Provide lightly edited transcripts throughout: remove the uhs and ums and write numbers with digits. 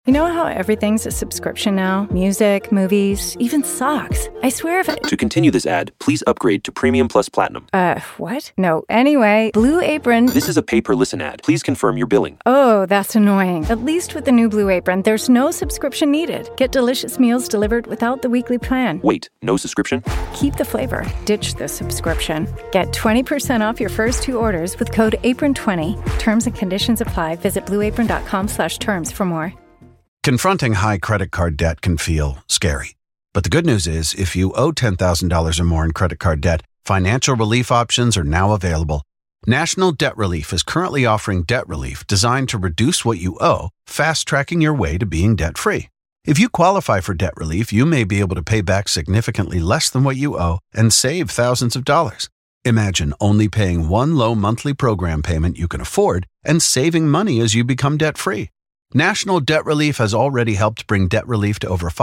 You know how everything's a subscription now? Music, movies, even socks. I swear if To continue this ad, please upgrade to Premium Plus Platinum. What? No, anyway, Blue Apron... This is a pay-per-listen ad. Please confirm your billing. Oh, that's annoying. At least with the new Blue Apron, there's no subscription needed. Get delicious meals delivered without the weekly plan. Wait, no subscription? Keep the flavor. Ditch the subscription. Get 20% off your first 2 orders with code APRON20. Terms and conditions apply. Visit blueapron.com/terms for more. Confronting high credit card debt can feel scary. But the good news is, if you owe $10,000 or more in credit card debt, financial relief options are now available. National Debt Relief is currently offering debt relief designed to reduce what you owe, fast-tracking your way to being debt-free. If you qualify for debt relief, you may be able to pay back significantly less than what you owe and save thousands of dollars. Imagine only paying one low monthly program payment you can afford and saving money as you become debt-free. National Debt Relief has already helped bring debt relief to over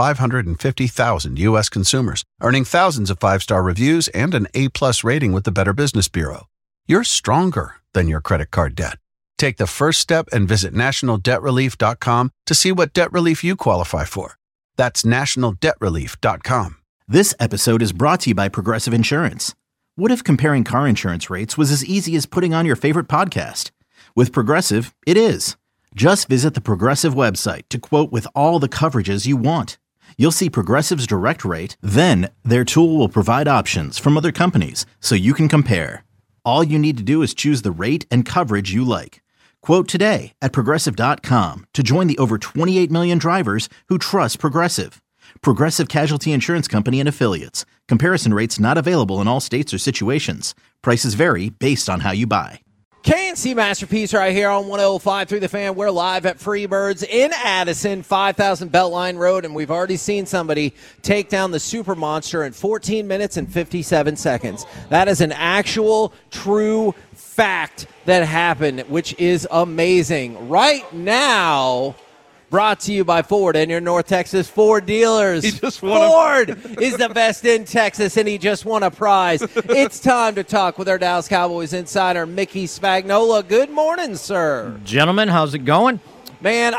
550,000 U.S. consumers, earning thousands of 5-star reviews and an A-plus rating with the Better Business Bureau. You're stronger than your credit card debt. Take the first step and visit nationaldebtrelief.com to see what debt relief you qualify for. That's nationaldebtrelief.com. This episode is brought to you by Progressive Insurance. What if comparing car insurance rates was as easy as putting on your favorite podcast? With Progressive, it is. Just visit the Progressive website to quote with all the coverages you want. You'll see Progressive's direct rate, then their tool will provide options from other companies so you can compare. All you need to do is choose the rate and coverage you like. Quote today at Progressive.com to join the over 28 million drivers who trust Progressive. Progressive Casualty Insurance Company and Affiliates. Comparison rates not available in all states or situations. Prices vary based on how you buy. KNC Masterpiece right here on 105 through the Fan. We're live at Freebirds in Addison, 5000 Beltline Road, and we've already seen somebody take down the Super Monster in 14 minutes and 57 seconds. That is an actual, true fact that happened, which is amazing. Right now, brought to you by Ford and your North Texas Ford dealers. Ford is the best in Texas, and he just won a prize. It's time to talk with our Dallas Cowboys insider, Mickey Spagnola. Good morning, sir. Gentlemen, how's it going? Man,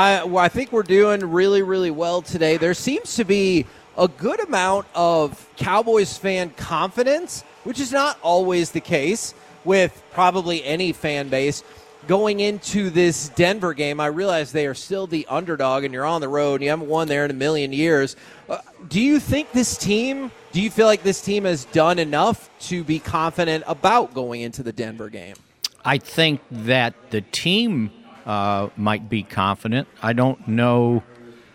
I think we're doing really, really well today. There seems to be a good amount of Cowboys fan confidence, which is not always the case with probably any fan base. Going into this Denver game, I realize they are still the underdog, and you're on the road, and you haven't won there in a million years. Do you feel like this team has done enough to be confident about going into the Denver game? I think that the team might be confident. I don't know,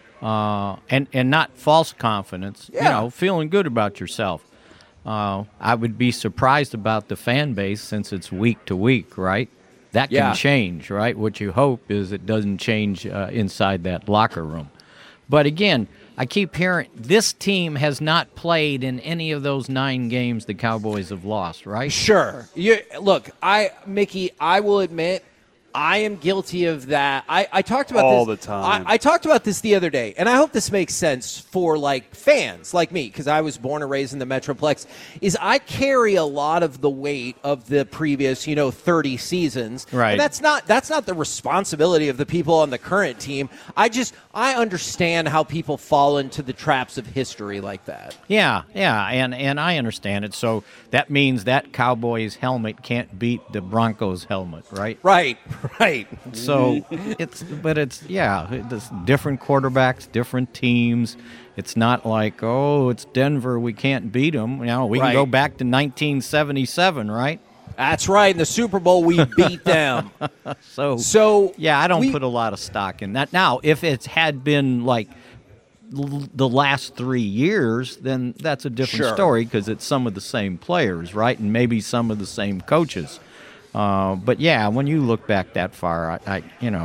and not false confidence, feeling good about yourself. I would be surprised about the fan base since it's week to week, right? That can change, right? What you hope is it doesn't change inside that locker room. But again, I keep hearing this team has not played in any of those 9 games the Cowboys have lost, right? Sure. Look, Mickey, I will admit I am guilty of that. I talked about all this the time. I talked about this the other day, and I hope this makes sense for fans like me, because I was born and raised in the Metroplex. Is I carry a lot of the weight of the previous 30 seasons, right? And that's not the responsibility of the people on the current team. I understand how people fall into the traps of history like that. Yeah, and I understand it. So that means that Cowboys helmet can't beat the Broncos helmet, right? Right. So it's different quarterbacks, different teams. It's not like, it's Denver, we can't beat them. We can go back to 1977, right? That's right. In the Super Bowl, we beat them. So I don't put a lot of stock in that. Now, if it had been like the last 3 years, then that's a different story because it's some of the same players, right? And maybe some of the same coaches. But when you look back that far, I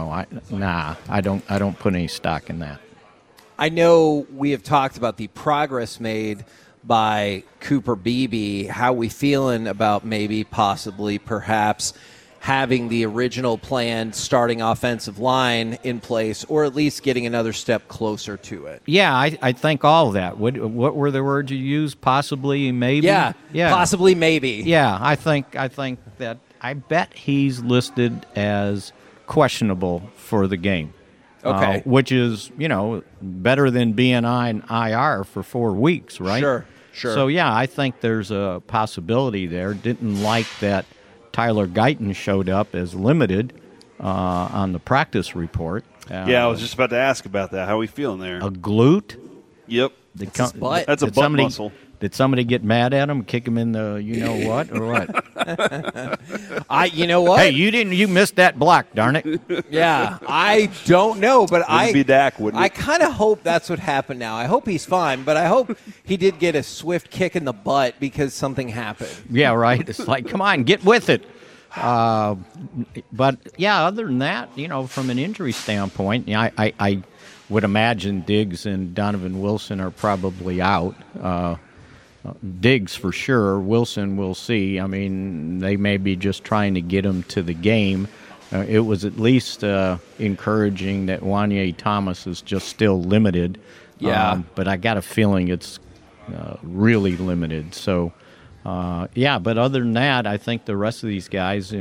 don't put any stock in that. I know we have talked about the progress made by Cooper Beebe. How we feeling about maybe, possibly, perhaps having the original planned starting offensive line in place, or at least getting another step closer to it? Yeah, I think all of that. What were the words you used? Possibly, maybe? Yeah. Possibly, maybe. Yeah, I think that I bet he's listed as questionable for the game. Okay. Which is, better than being on IR for 4 weeks, right? Sure. So, yeah, I think there's a possibility there. Didn't like that Tyler Guyton showed up as limited on the practice report. I was just about to ask about that. How are we feeling there? A glute? Yep. His butt. That's a butt muscle. Did somebody get mad at him, kick him in the you-know-what, or what? You know what? Hey, you missed that block, darn it. Yeah, I don't know, but Wouldn't be Dak, wouldn't it? I kind of hope that's what happened now. I hope he's fine, but I hope he did get a swift kick in the butt because something happened. Yeah, right. It's like, come on, get with it. But, yeah, other than that, from an injury standpoint, I would imagine Diggs and Donovan Wilson are probably out. Diggs for sure. Wilson, we'll see. I mean, they may be just trying to get him to the game. It was at least encouraging that Wanye Thomas is just still limited. Yeah. But I got a feeling it's really limited. So, but other than that, I think the rest of these guys,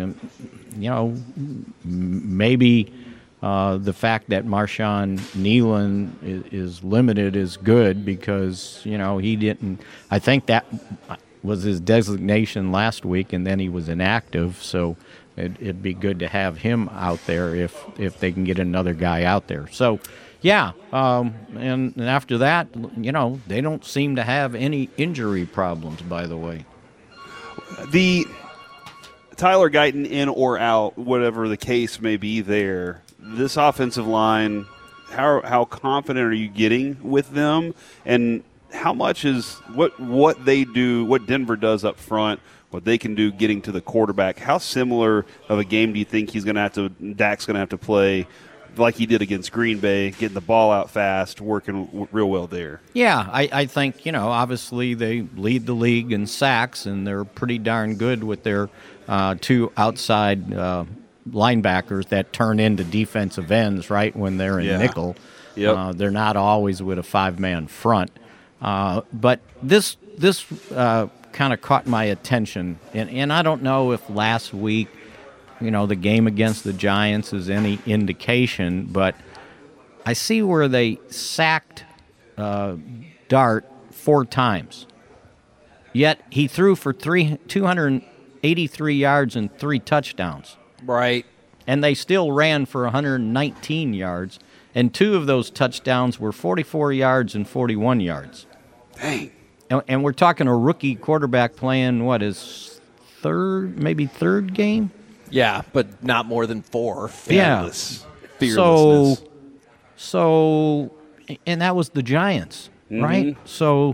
maybe the fact that Marshawn Nealon is limited is good because, he didn't – I think that was his designation last week, and then he was inactive. So it'd be good to have him out there if they can get another guy out there. So, yeah, and after that, they don't seem to have any injury problems, by the way. The Tyler Guyton in or out, whatever the case may be there, this offensive line, how confident are you getting with them? And how much is what they do, what Denver does up front, what they can do getting to the quarterback, how similar of a game do you think Dak's going to have to play like he did against Green Bay, getting the ball out fast, working real well there? Yeah, I think, obviously they lead the league in sacks, and they're pretty darn good with their two outside linebackers that turn into defensive ends, right, when they're in nickel. Yep. They're not always with a five-man front. But this kind of caught my attention, and I don't know if last week, the game against the Giants is any indication, but I see where they sacked Dart 4 times. Yet he threw for 283 yards and 3 touchdowns. Right. And they still ran for 119 yards, and 2 of those touchdowns were 44 yards and 41 yards. Dang. And we're talking a rookie quarterback playing, his third game? Yeah, but not more than 4. Fearlessness. So, and that was the Giants, right? So,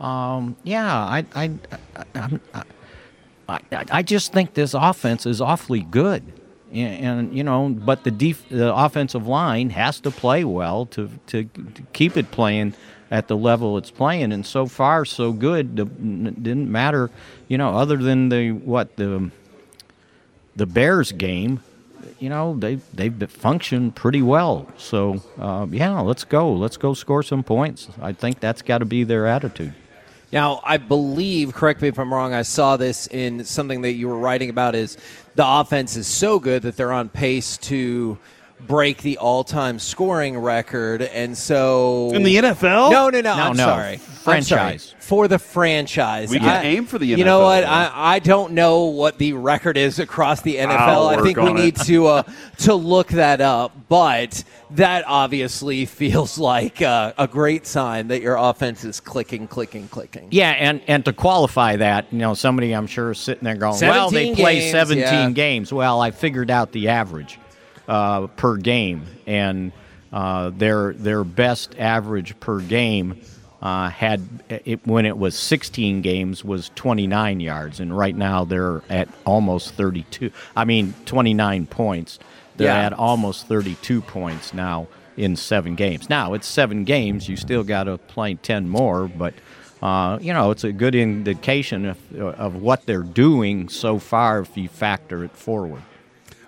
I just think this offense is awfully good, and but the offensive line has to play well to keep it playing at the level it's playing, and so far so good. Didn't matter, other than the Bears game, they've functioned pretty well. So let's go score some points. I think that's got to be their attitude. Now, I believe, correct me if I'm wrong, I saw this in something that you were writing about, is the offense is so good that they're on pace to break the all-time scoring record, and so... In the NFL? No, I'm sorry. Franchise. For the franchise. We can aim for the NFL. You know what? I don't know what the record is across the NFL. I think we need to look that up, but that obviously feels like a great sign that your offense is clicking. Yeah, and to qualify that, somebody I'm sure is sitting there going, well, they play 17 games. Well, I figured out the average per game, and their best average per game when it was 16 games was 29 yards, and right now they're at almost 29 points. They're at almost 32 points now in 7 games. Now, it's 7 games. You still got to play 10 more, but, it's a good indication of what they're doing so far if you factor it forward.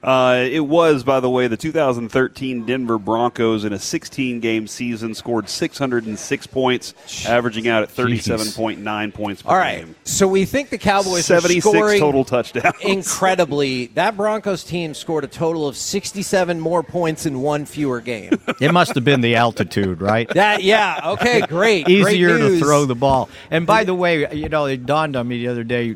It was, by the way, the 2013 Denver Broncos in a 16-game season scored 606 points, averaging out at 37.9 points per All right, game. so we think the Cowboys 76 are scoring total touchdowns. incredibly. That Broncos team scored a total of 67 more points in one fewer game. It must have been the altitude, right? Okay, great. Easier Great to news. throw the ball. And by the way, it dawned on me the other day.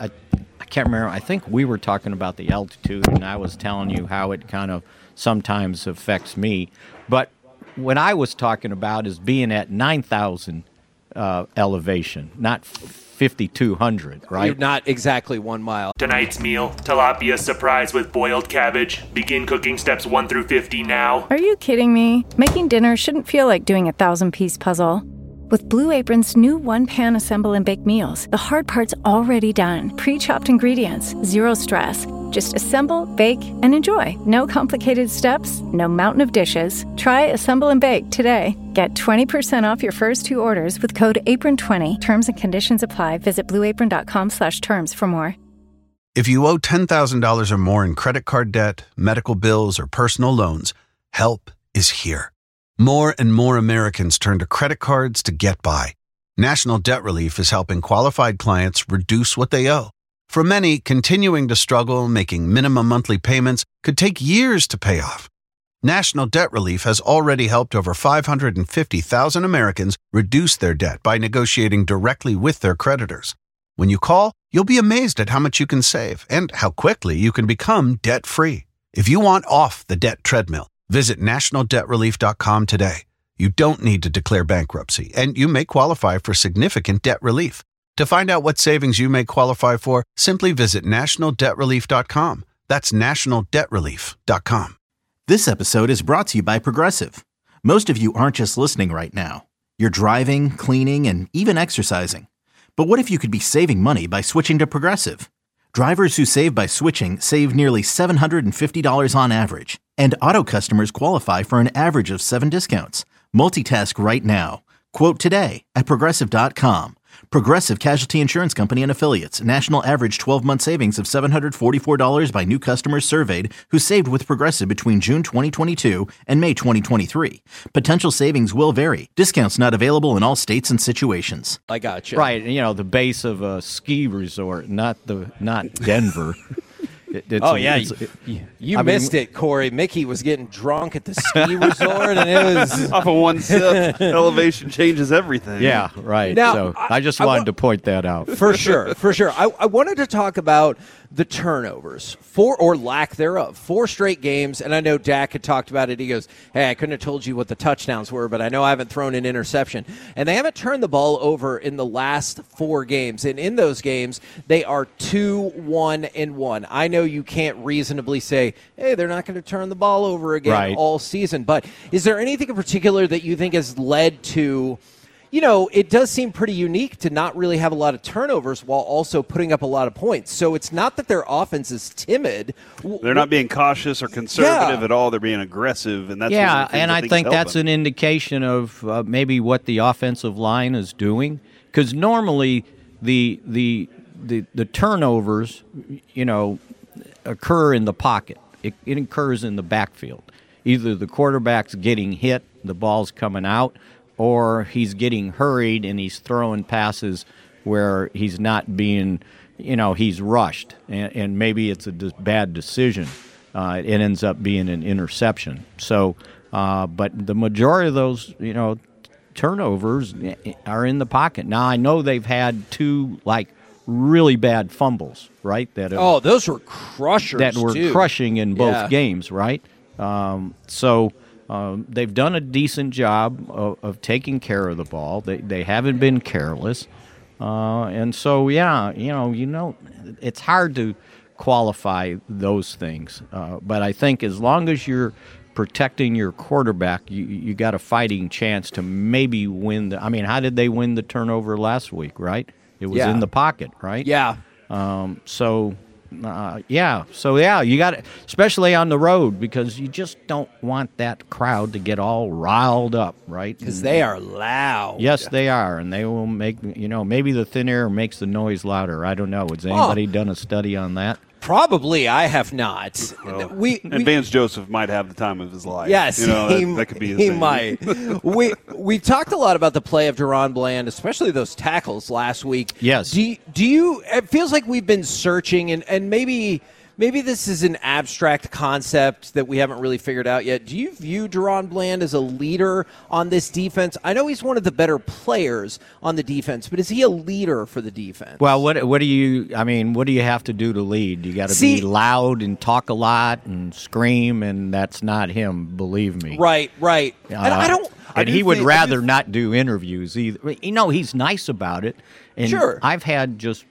I can't remember. I think we were talking about the altitude, and I was telling you how it kind of sometimes affects me. But what I was talking about is being at 9,000 elevation, not 5,200, right? You're not exactly 1 mile. Tonight's meal, tilapia surprise with boiled cabbage. Begin cooking steps 1 through 50 now. Are you kidding me? Making dinner shouldn't feel like doing a 1,000-piece puzzle. With Blue Apron's new one-pan assemble and bake meals, the hard part's already done. Pre-chopped ingredients, zero stress. Just assemble, bake, and enjoy. No complicated steps, no mountain of dishes. Try Assemble and Bake today. Get 20% off your first 2 orders with code APRON20. Terms and conditions apply. Visit blueapron.com/terms for more. If you owe $10,000 or more in credit card debt, medical bills, or personal loans, help is here. More and more Americans turn to credit cards to get by. National Debt Relief is helping qualified clients reduce what they owe. For many, continuing to struggle making minimum monthly payments could take years to pay off. National Debt Relief has already helped over 550,000 Americans reduce their debt by negotiating directly with their creditors. When you call, you'll be amazed at how much you can save and how quickly you can become debt-free. If you want off the debt treadmill, visit nationaldebtrelief.com today. You don't need to declare bankruptcy, and you may qualify for significant debt relief. To find out what savings you may qualify for, simply visit nationaldebtrelief.com. That's nationaldebtrelief.com. This episode is brought to you by Progressive. Most of you aren't just listening right now. You're driving, cleaning, and even exercising. But what if you could be saving money by switching to Progressive? Drivers who save by switching save nearly $750 on average, and auto customers qualify for an average of 7 discounts. Multitask right now. Quote today at Progressive.com. Progressive Casualty Insurance Company and Affiliates. National average 12-month savings of $744 by new customers surveyed who saved with Progressive between June 2022 and May 2023. Potential savings will vary. Discounts not available in all states and situations. I got you. Right, the base of a ski resort, not Denver. You missed it, Corey. Mickey was getting drunk at the ski resort, and it was Off of one sip, elevation changes everything. Yeah, right. Now, so I just wanted to point that out. For sure. I wanted to talk about the turnovers, or lack thereof. 4 straight games, and I know Dak had talked about it. He goes, hey, I couldn't have told you what the touchdowns were, but I know I haven't thrown an interception. And they haven't turned the ball over in the last 4 games. And in those games, they are 2-1-1. I know you can't reasonably say, hey, they're not going to turn the ball over again all season. But is there anything in particular that you think has led to, it does seem pretty unique to not really have a lot of turnovers while also putting up a lot of points. So it's not that their offense is timid. They're not being cautious or conservative at all. They're being aggressive, and that's and I think that's an indication of maybe what the offensive line is doing. Because normally the turnovers, occur in the pocket. It occurs in the backfield. Either the quarterback's getting hit, the ball's coming out, or he's getting hurried and he's throwing passes where he's not being, he's rushed, and maybe it's a bad decision. It ends up being an interception. So, but the majority of those, turnovers are in the pocket. Now, I know they've had 2, really bad fumbles, right? Those were crushers. That were too. crushing in both games, right? So they've done a decent job of taking care of the ball. They haven't been careless, and so it's hard to qualify those things. But I think as long as you're protecting your quarterback, you got a fighting chance to maybe win how did they win the turnover last week, right? It was in the pocket, right? Yeah. So you got it, especially on the road, because you just don't want that crowd to get all riled up, right? Because they are loud. Yes, they are, and they will make, maybe the thin air makes the noise louder. I don't know. Has anybody done a study on that? Probably, I have not. Well, we Vance Joseph might have the time of his life. Yes, that could be. He thing. might. we talked a lot about the play of Deron Bland, especially those tackles last week. Yes. Do you? It feels like we've been searching, and maybe this is an abstract concept that we haven't really figured out yet. Do you view Deron Bland as a leader on this defense? I know he's one of the better players on the defense, but is he a leader for the defense? Well, what do you have to do to lead? You got to be loud and talk a lot and scream, and that's not him, believe me. Right. And I don't. And he would rather not do interviews either. He's nice about it. And sure. I've had just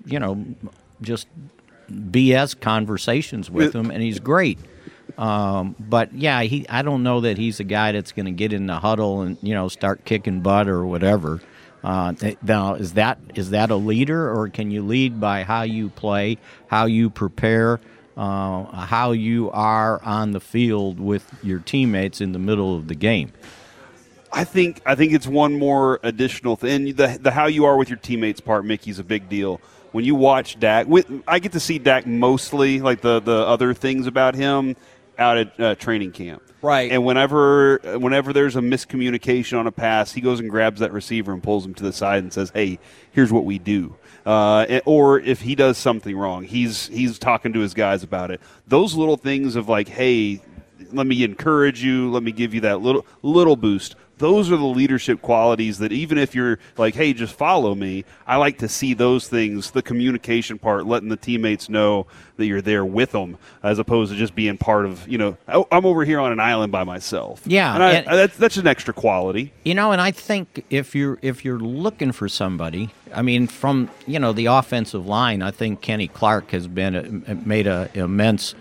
BS conversations with him, and he's great. But yeah, I don't know that he's a guy that's going to get in the huddle and start kicking butt or whatever. Now, is that a leader, or can you lead by how you play, how you prepare, how you are on the field with your teammates in the middle of the game? I think it's one more additional thing. The how you are with your teammates part, Mickey's a big deal. When you watch Dak, I get to see Dak mostly, like the other things about him, out at training camp. Right. And whenever there's a miscommunication on a pass, he goes and grabs that receiver and pulls him to the side and says, "Hey, here's what we do." Or if he does something wrong, he's talking to his guys about it. Those little things of like, "Hey, let me encourage you. Let me give you that little boost." Those are the leadership qualities that even if you're like, hey, just follow me, I like to see those things, the communication part, letting the teammates know that you're there with them as opposed to just being part of, I'm over here on an island by myself. Yeah. And that's an extra quality. And I think if you're looking for somebody, from, the offensive line, I think Kenny Clark has made an immense,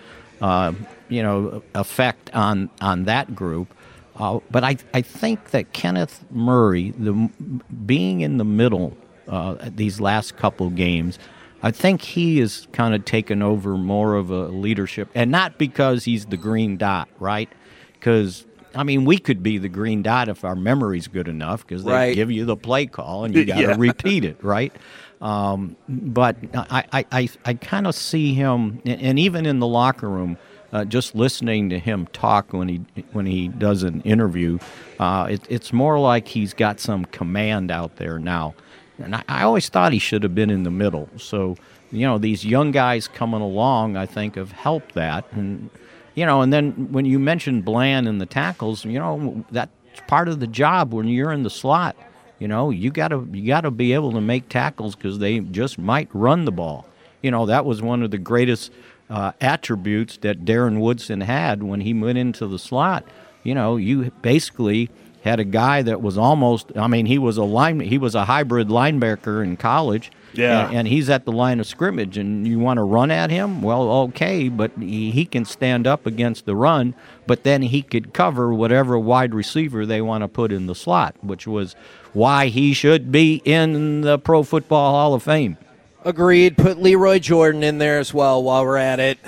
effect on that group. But I think that Kenneth Murray, being in the middle these last couple games, I think he is kind of taken over more of a leadership. And not because he's the green dot, right? Because, we could be the green dot if our memory's good enough because they give you the play call and you got to repeat it, right? But I kind of see him, and even in the locker room, just listening to him talk when he does an interview, it's more like he's got some command out there now. And I always thought he should have been in the middle. So, these young guys coming along, I think, have helped that. And, and then when you mentioned Bland and the tackles, that's part of the job when you're in the slot. You gotta be able to make tackles because they just might run the ball. That was one of the greatest attributes that Darren Woodson had when he went into the slot. You basically had a guy that was almost, he was a hybrid linebacker in college. Yeah. And he's at the line of scrimmage, and you want to run at him? Well, okay, but he can stand up against the run, but then he could cover whatever wide receiver they want to put in the slot, which was why he should be in the Pro Football Hall of Fame. Agreed. Put Leroy Jordan in there as well while we're at it.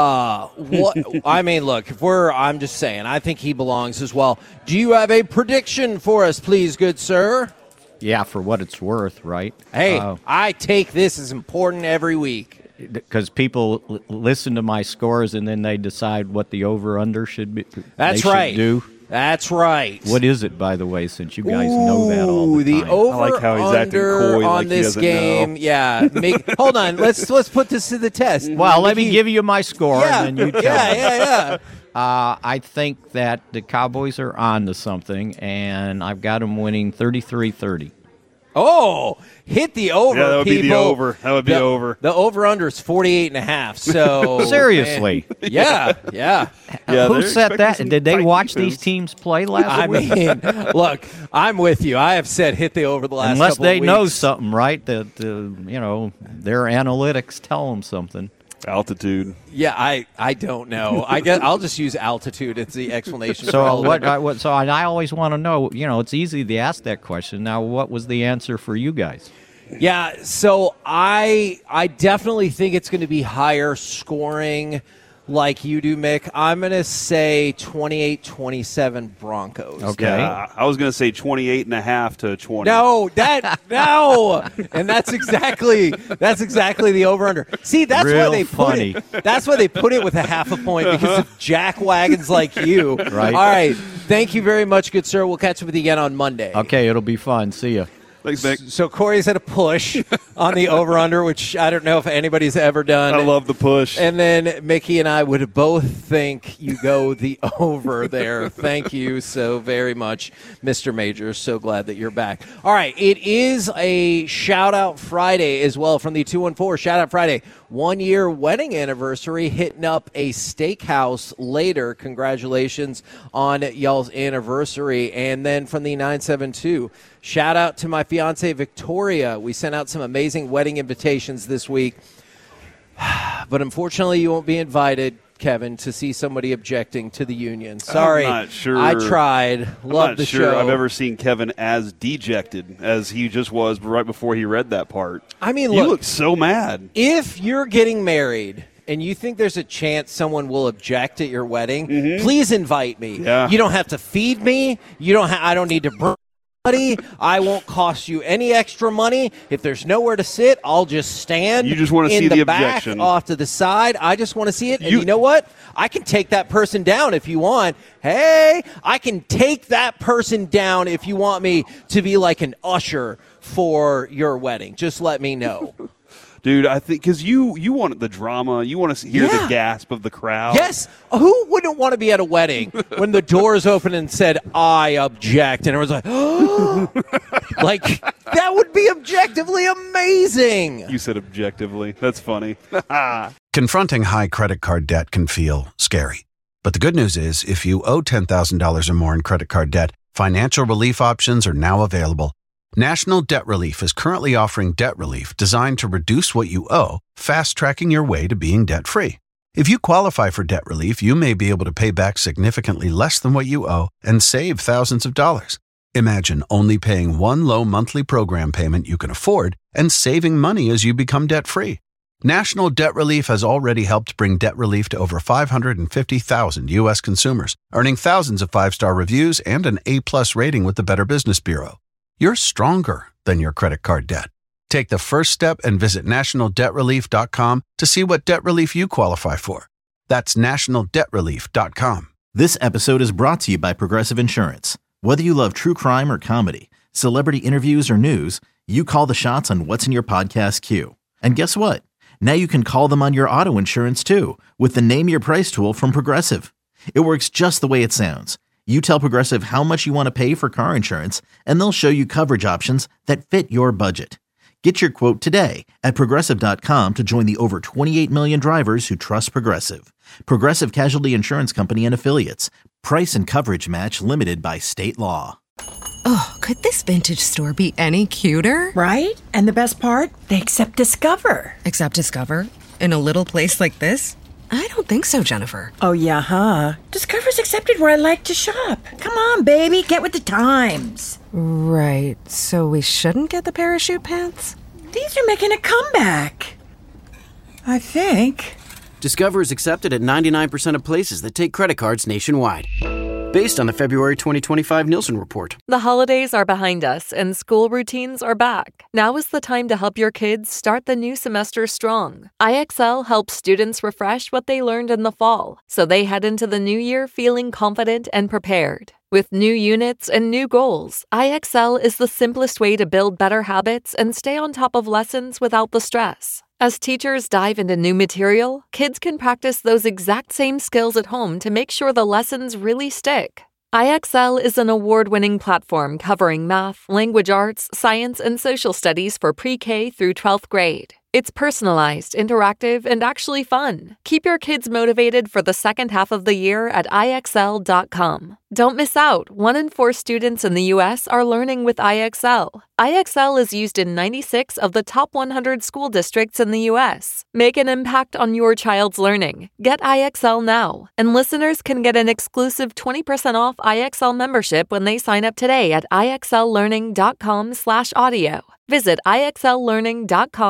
Look, I'm just saying, I think he belongs as well. Do you have a prediction for us, please, good sir? Yeah, for what it's worth, right? Hey, I take this as important every week. Because people listen to my scores and then they decide what the over-under should be. That's right. Do. That's right. What is it, by the way, since you guys know that all the time? The over I like how he's acting coy on like this he game. know. Yeah. Hold on. Let's put this to the test. Well, let me give you my score, and then you tell me. Yeah. I think that the Cowboys are on to something, and I've got them winning 33-30. Oh, hit the over, Yeah, that would people. be the over. That would be over. The over-under is 48.5. So seriously. Man. Yeah. Yeah, Who they're said that? expecting Did they some watch tight these defense. teams play last week? Look, I'm with you. I have said hit the over the last Unless couple they of weeks. know something, right? That their analytics tell them something. Altitude. Yeah, I don't know. I guess I'll just use altitude as the explanation. So I always want to know. It's easy to ask that question. Now, what was the answer for you guys? Yeah, so I definitely think it's going to be higher scoring. like you do, Mick. I'm going to say 28-27 Broncos. Okay. Yeah, I was going to say 28.5 to 20. No. And that's exactly the over-under. See, that's why Real they funny. put it. That's why they put it with a half a point, because of jack wagons like you. Right. All right. Thank you very much, good sir. We'll catch up with you again on Monday. Okay, it'll be fun. See ya. Thanks, Nick. So Corey's at a push on the over-under, which I don't know if anybody's ever done. I love the push. And then Mickey and I would both think you go the over there. Thank you so very much, Mr. Majors. So glad that you're back. All right, it is a Shout-Out Friday as well from the 214. Shout-Out Friday, 1-year wedding anniversary, hitting up a steakhouse later. Congratulations on y'all's anniversary. And then from the 972, shout out to my fiance Victoria. We sent out some amazing wedding invitations this week. But unfortunately, you won't be invited, Kevin, to see somebody objecting to the union. Sorry. I'm not sure. I tried. Love the sure show. I've ever seen Kevin as dejected as he just was right before he read that part. I mean, you look, look so mad. If you're getting married and you think there's a chance someone will object at your wedding, please invite me. Yeah. You don't have to feed me. I don't need to bring money. I won't cost you any extra money. If there's nowhere to sit, I'll just stand. You just want to in see the back, objection. off to the side. I just want to see it. And you know what? I can take that person down if you want. Hey, I can take that person down if you want me to be like an usher for your wedding. Just let me know. Dude, I think because you want the drama, you want to hear the gasp of the crowd. Yes. Who wouldn't want to be at a wedding when the doors open and said, I object? And everyone's like, oh. Like, that would be objectively amazing. You said objectively. That's funny. Confronting high credit card debt can feel scary. But the good news is, if you owe $10,000 or more in credit card debt, financial relief options are now available. National Debt Relief is currently offering debt relief designed to reduce what you owe, fast-tracking your way to being debt-free. If you qualify for debt relief, you may be able to pay back significantly less than what you owe and save thousands of dollars. Imagine only paying one low monthly program payment you can afford and saving money as you become debt-free. National Debt Relief has already helped bring debt relief to over 550,000 U.S. consumers, earning thousands of 5-star reviews and an A-plus rating with the Better Business Bureau. You're stronger than your credit card debt. Take the first step and visit nationaldebtrelief.com to see what debt relief you qualify for. That's nationaldebtrelief.com. This episode is brought to you by Progressive Insurance. Whether you love true crime or comedy, celebrity interviews or news, you call the shots on what's in your podcast queue. And guess what? Now you can call them on your auto insurance too with the Name Your Price tool from Progressive. It works just the way it sounds. You tell Progressive how much you want to pay for car insurance, and they'll show you coverage options that fit your budget. Get your quote today at Progressive.com to join the over 28 million drivers who trust Progressive. Progressive Casualty Insurance Company and Affiliates. Price and coverage match limited by state law. Oh, could this vintage store be any cuter? Right? And the best part? They accept Discover. Accept Discover? In a little place like this? I don't think so, Jennifer. Oh, yeah, huh? Discover's accepted where I like to shop. Come on, baby, get with the times. Right, so we shouldn't get the parachute pants? These are making a comeback. I think. Discover is accepted at 99% of places that take credit cards nationwide. Based on the February 2025 Nielsen report. The holidays are behind us and school routines are back. Now is the time to help your kids start the new semester strong. IXL helps students refresh what they learned in the fall, so they head into the new year feeling confident and prepared. With new units and new goals, IXL is the simplest way to build better habits and stay on top of lessons without the stress. As teachers dive into new material, kids can practice those exact same skills at home to make sure the lessons really stick. IXL is an award-winning platform covering math, language arts, science, and social studies for pre-K through 12th grade. It's personalized, interactive, and actually fun. Keep your kids motivated for the second half of the year at IXL.com. Don't miss out. 1 in 4 students in the U.S. are learning with IXL. IXL is used in 96 of the top 100 school districts in the U.S. Make an impact on your child's learning. Get IXL now. And listeners can get an exclusive 20% off IXL membership when they sign up today at IXLlearning.com/audio. Visit IXLlearning.com/audio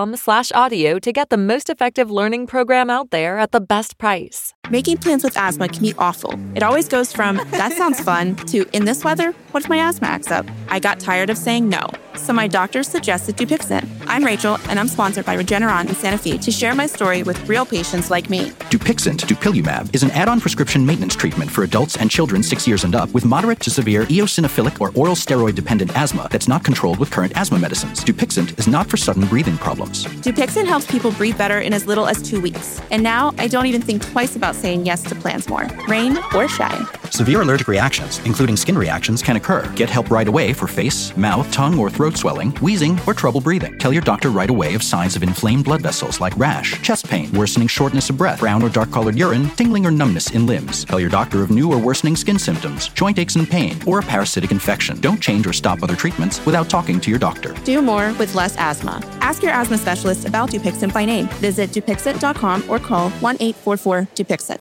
audio to get the most effective learning program out there at the best price. Making plans with asthma can be awful. It always goes from, that sounds fun, to, in this weather, what if my asthma acts up? I got tired of saying no, so my doctor suggested Dupixent. I'm Rachel, and I'm sponsored by Regeneron and Sanofi to share my story with real patients like me. Dupixent, dupilumab, is an add-on prescription maintenance treatment for adults and children 6 years and up with moderate to severe eosinophilic or oral steroid-dependent asthma that's not controlled with current asthma medicines. Dupixent is not for sudden breathing problems. Dupixent helps people breathe better in as little as 2 weeks. And now I don't even think twice about saying yes to plans more, rain or shine. Severe allergic reactions, including skin reactions, can occur. Get help right away for face, mouth, tongue, or throat swelling, wheezing, or trouble breathing. Tell your doctor right away of signs of inflamed blood vessels like rash, chest pain, worsening shortness of breath, brown or dark-colored urine, tingling or numbness in limbs. Tell your doctor of new or worsening skin symptoms, joint aches and pain, or a parasitic infection. Don't change or stop other treatments without talking to your doctor. Do more with less asthma. Ask your asthma specialist about Dupixent by name. Visit Dupixent.com or call 1-844-DUPIXENT.